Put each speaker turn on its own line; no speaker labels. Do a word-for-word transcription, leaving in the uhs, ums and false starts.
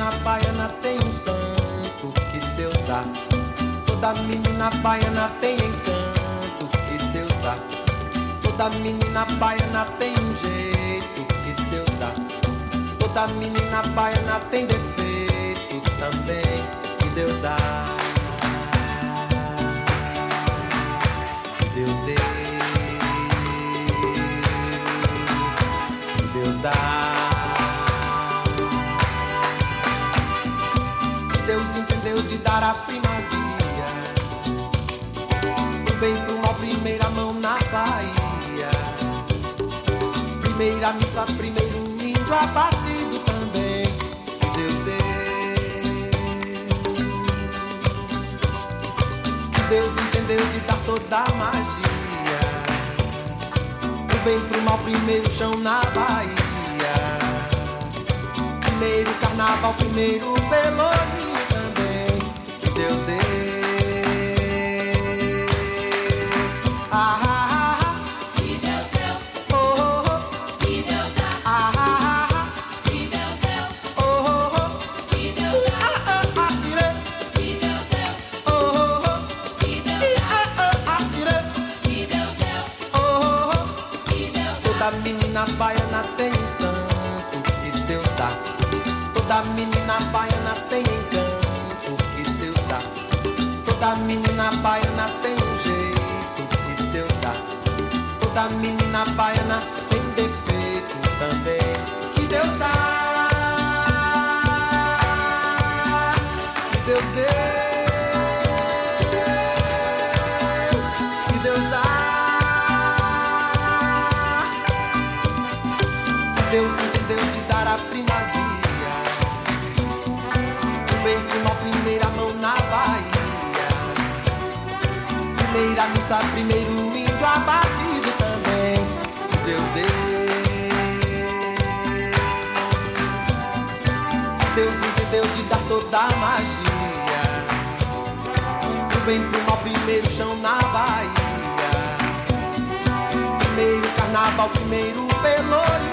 menina baiana tem um santo que Deus dá. Toda menina baiana tem encanto que Deus dá. Toda menina baiana tem um jeito que Deus dá. Toda menina baiana tem defeito também que Deus dá. Que Deus dê, que Deus dá. Deus entendeu de dar a primazia, do bem pro mal, primeira mão na Bahia. Primeira missa, primeiro índio abatido também, que Deus dê. Deus entendeu de dar toda a magia, do bem pro mal, primeiro chão na Bahia. Primeiro carnaval, primeiro pelourinho também, que Deus dê. Ah, ah, ah,
que Deus deu,
oh, oh, oh.
que Deus dá,
Ah, ah, ah,
que Deus deu,
oh, oh, oh.
que Deus dá,
Ah, ah, ah, tirei.
que Deus deu,
Oh, oh, oh.
que Deus
Ih,
dá,
ah, ah, ah, tirei.
que Deus deu,
Oh, oh, oh.
que Deus dá,
Toda menina baiana tem um santo que Deus dá. Toda menina baiana tem encanto que Deus dá. Toda menina baiana tem um jeito que Deus dá. Toda menina baiana tem defeito também que Deus dá. Que Deus dê. Que Deus dá. Deus entendeu de dar a primazia, do bem pro mal, primeira mão na Bahia. Primeira missa, primeiro índio abatido também, que Deus dê. Deus entendeu de dar toda a magia, do bem pro mal, primeiro chão na Bahia. Primeiro carnaval, primeiro pelourinho